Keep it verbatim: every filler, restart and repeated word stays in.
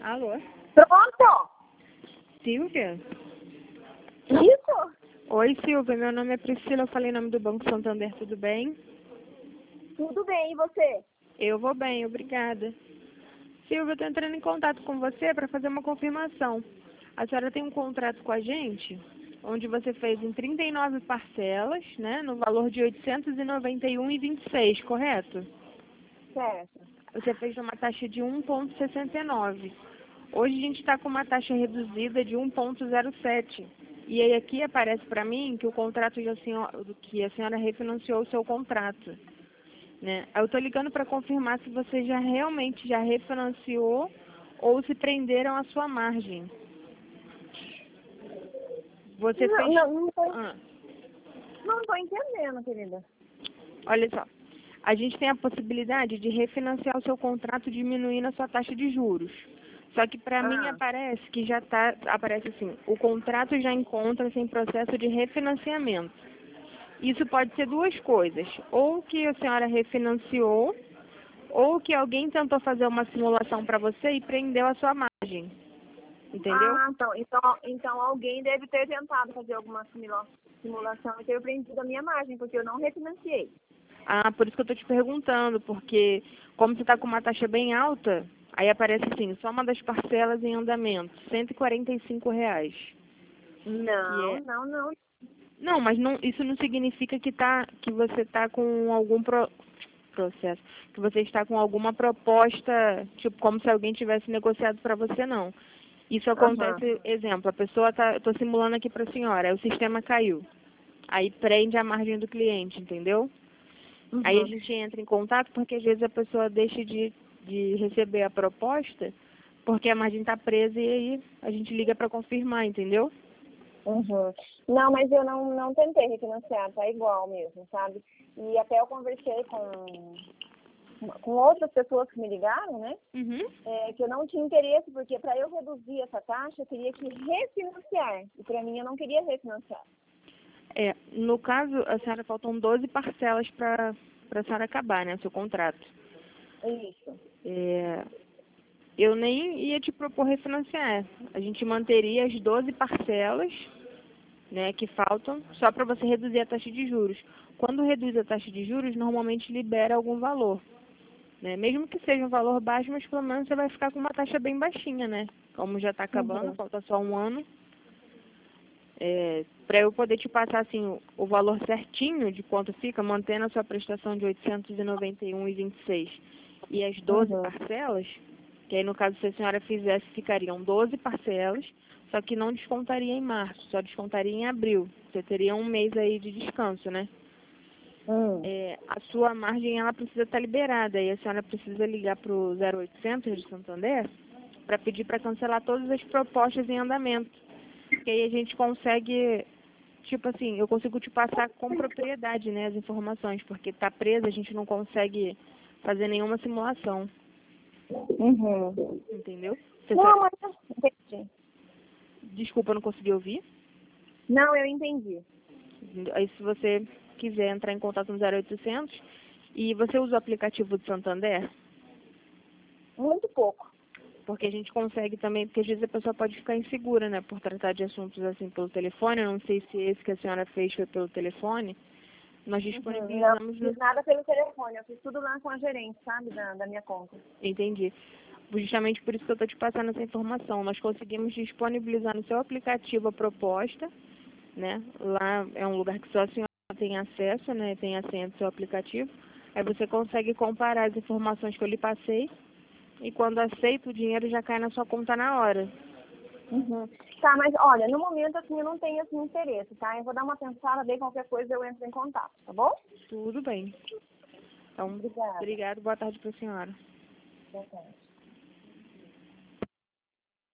Alô? Pronto! Silvia? Isso? Oi, Silvia. Meu nome é Priscila. Eu falei em nome do Banco Santander. Tudo bem? Tudo bem, e você? Eu vou bem, obrigada. Silvia, eu estou entrando em contato com você para fazer uma confirmação. A senhora tem um contrato com a gente, onde você fez em trinta e nove parcelas, né, no valor de oitocentos e noventa e um reais e vinte e seis, correto? Certo. Você fez numa taxa de um vírgula sessenta e nove. Hoje a gente está com uma taxa reduzida de um vírgula zero sete. E aí aqui aparece para mim que o contrato de a senhora, que a senhora refinanciou o seu contrato. Né? Eu estou ligando para confirmar se você já realmente já refinanciou ou se prenderam a sua margem. Você Não, fez... não, não tô, Ah, não tô entendendo, querida. olha só. A gente tem a possibilidade de refinanciar o seu contrato diminuindo a sua taxa de juros. Só que para mim Ah, aparece que já está, aparece assim, o contrato já encontra-se em processo de refinanciamento. Isso pode ser duas coisas, ou que a senhora refinanciou, ou que alguém tentou fazer uma simulação para você e prendeu a sua margem. Entendeu? ah então, então, então alguém deve ter tentado fazer alguma simula- simulação e ter prendido a minha margem, porque eu não refinanciei. Ah, por isso que eu estou te perguntando, porque como você está com uma taxa bem alta, aí aparece assim, só uma das parcelas em andamento, cento e quarenta e cinco reais. Que Não, é... não, não. Não, mas não, isso não significa que, tá, que você está com algum pro, processo, que você está com alguma proposta, tipo, como se alguém tivesse negociado para você, não. Isso Aham. acontece, exemplo, a pessoa tá, eu estou simulando aqui para a senhora, aí o sistema caiu. Aí prende a margem do cliente, entendeu? Aí a Uhum. gente entra em contato porque às vezes a pessoa deixa de, de receber a proposta porque a margem está presa e aí a gente liga para confirmar, entendeu? Uhum. Não, mas eu não, não tentei refinanciar, tá igual mesmo, sabe? E até eu conversei com, com outras pessoas que me ligaram, né? Uhum. É, que eu não tinha interesse, porque para eu reduzir essa taxa, eu teria que refinanciar. E para mim, eu não queria refinanciar. É, no caso, a senhora faltam doze parcelas para a senhora acabar, né, seu contrato. Isso. É, eu nem ia te propor refinanciar. A gente manteria as doze parcelas, né, que faltam, só para você reduzir a taxa de juros. Quando reduz a taxa de juros, normalmente libera algum valor. Né? Mesmo que seja um valor baixo, mas pelo menos você vai ficar com uma taxa bem baixinha, né? Como já está acabando, Uhum. falta só um ano. É, para eu poder te passar assim, o, o valor certinho de quanto fica, mantendo a sua prestação de oitocentos e noventa e um reais e vinte e seis e as doze Uhum. parcelas, que aí no caso se a senhora fizesse, ficariam doze parcelas, só que não descontaria em março, só descontaria em abril. Você teria um mês aí de descanso, né? Hum. É, a sua margem ela precisa estar liberada e a senhora precisa ligar para o zero oitocentos de Santander para pedir para cancelar todas as propostas em andamento. Que aí a gente consegue, tipo assim, eu consigo te passar com propriedade, né, as informações, porque tá presa, a gente não consegue fazer nenhuma simulação, Uhum. entendeu? Você Não, só... mas eu entendi. Desculpa, eu não consegui ouvir. Não, eu entendi. Aí se você quiser entrar em contato no zero oitocentos e você usa o aplicativo do Santander, Muito pouco. porque a gente consegue também, porque às vezes a pessoa pode ficar insegura, né, por tratar de assuntos assim pelo telefone. Eu não sei se esse que a senhora fez foi pelo telefone. Nós Uhum. Não disponibilizamos no... fiz nada pelo telefone. Eu fiz tudo lá com a gerente, sabe, da, da minha conta. Entendi. Justamente por isso que eu estou te passando essa informação. Nós conseguimos disponibilizar no seu aplicativo a proposta, né? Lá é um lugar que só a senhora tem acesso, né? Tem a senha do seu aplicativo. Aí você consegue comparar as informações que eu lhe passei e quando aceita o dinheiro já cai na sua conta na hora. Uhum. Tá, mas olha, no momento assim eu não tenho esse interesse, tá? Eu vou dar uma pensada, bem qualquer coisa eu entro em contato, tá bom? Tudo bem. Então, Obrigada. obrigado. Boa tarde para a senhora. Boa tarde.